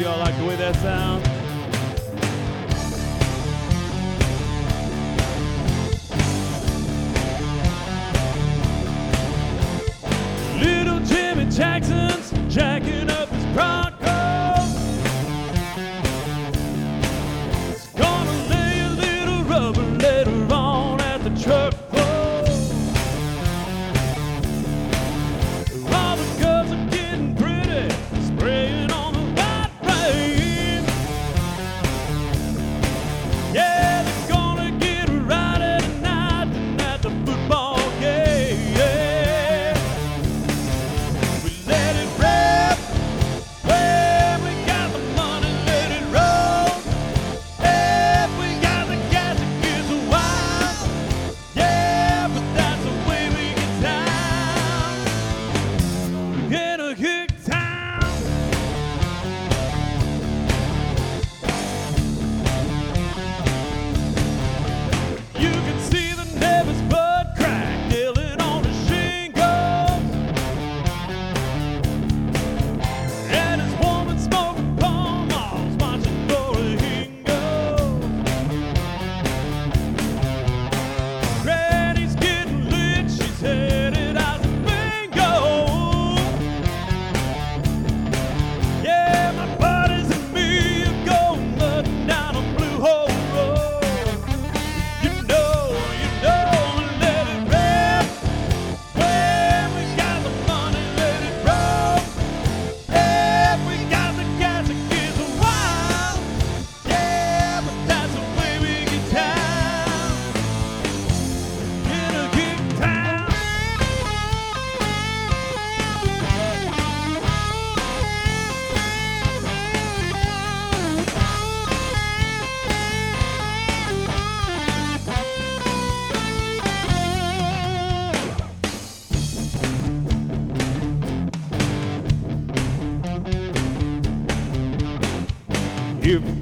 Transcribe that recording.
y'all like the way that sounds? Little Jimmy Jackson's jacking up his Bronco. He's gonna lay a little rubber later on at the truck pull. All the girls are getting pretty, spraying on the white rain. Yeah, they're gonna get right tonight at the football game. We let it rip when we got the money, let it roll. If we got the gas, it gives a while. Yeah, but that's the way we get down. In a hick town. You can see the neighbor's butt crack nailing on the shingles, and his woman smoking Pall Malls, watching for a hingo. Granny's getting lit, she's headed out to bingo. Yeah, my buddies and me are going mudding down a Blue Hole Road. You know, let it rip. When we got the money, let it roll. If we got the gas, it gives a while. Yeah, but that's the way we get down. In a gig town. If